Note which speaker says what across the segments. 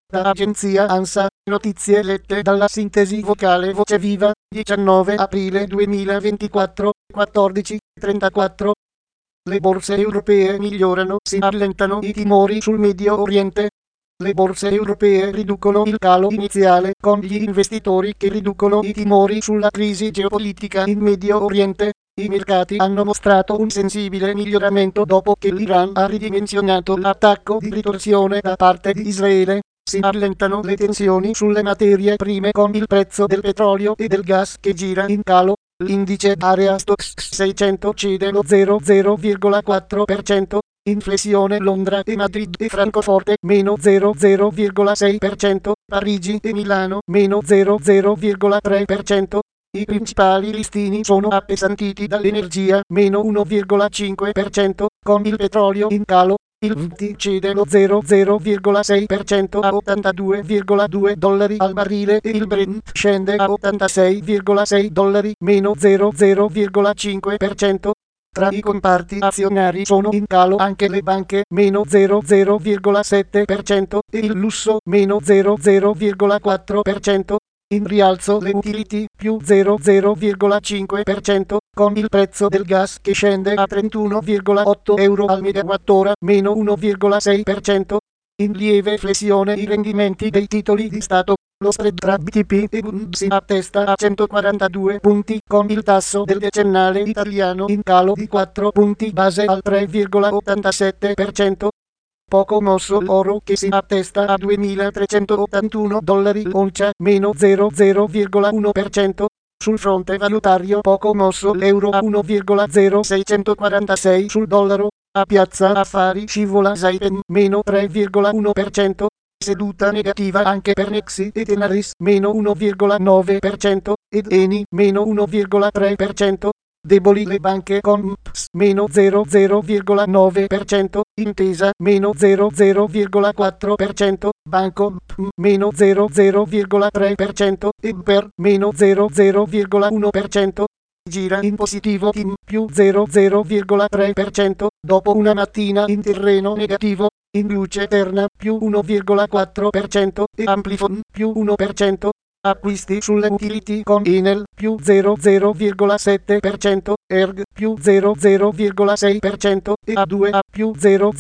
Speaker 1: Da agenzia ANSA, notizie lette dalla sintesi vocale Voce Viva, 19 aprile 2024, 14:34. Le borse europee migliorano, si allentano i timori sul Medio Oriente. Le borse europee riducono il calo iniziale, con gli investitori che riducono i timori sulla crisi geopolitica in Medio Oriente. I mercati hanno mostrato un sensibile miglioramento dopo che l'Iran ha ridimensionato l'attacco di ritorsione da parte di Israele. Si allentano le tensioni sulle materie prime con il prezzo del petrolio e del gas che gira in calo. L'indice area Stoxx 600 cede lo 0,4%. Inflessione Londra e Madrid e Francoforte meno 0,6%, Parigi e Milano meno 0,3%. I principali listini sono appesantiti dall'energia meno 1,5%, con il petrolio in calo. Il WTI cede lo 0,6% a $82,2 al barile e il Brent scende a $86,6, meno 0,5%. Tra i comparti azionari sono in calo anche le banche, meno 0,7%, e il lusso, meno 0,4%. In rialzo le utility, più 0,5%, con il prezzo del gas che scende a 31,8 euro al megawattora, meno 1,6%. In lieve flessione i rendimenti dei titoli di Stato. Lo spread tra BTP e Bund si attesta a 142 punti, con il tasso del decennale italiano in calo di 4 punti base al 3,87%. Poco mosso l'oro che si attesta a $2.381 l'oncia, meno 0,1%. Sul fronte valutario poco mosso l'euro a 1,0646 sul dollaro. A Piazza Affari scivola Saipem, meno 3,1%. Seduta negativa anche per Nexi e Tenaris, meno 1,9%, ed Eni, meno 1,3%. Deboli le banche con MPS, meno 0,9%, Intesa, meno 0,4%, Banco meno 0,3%, e Per, meno 0,1%. Gira in positivo TIM, più 0,3%, dopo una mattina in terreno negativo. In luce Terna, più 1,4%, e Amplifon, più 1%. Acquisti sulle utility con Enel, più 0,7%, Erg, più 0,6%, e A2A, più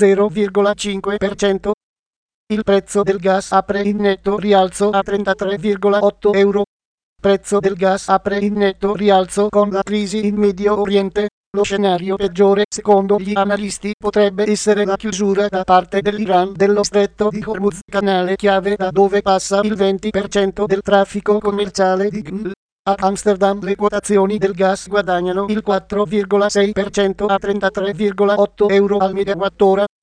Speaker 1: 0,5%. Il prezzo del gas apre in netto rialzo a 33,8 euro. Prezzo del gas apre in netto rialzo con la crisi in Medio Oriente. Lo scenario peggiore, secondo gli analisti, potrebbe essere la chiusura da parte dell'Iran dello stretto di Hormuz, canale chiave da dove passa il 20% del traffico commerciale di GNL. A Amsterdam le quotazioni del gas guadagnano il 4,6% a 33,8 euro al megawattora.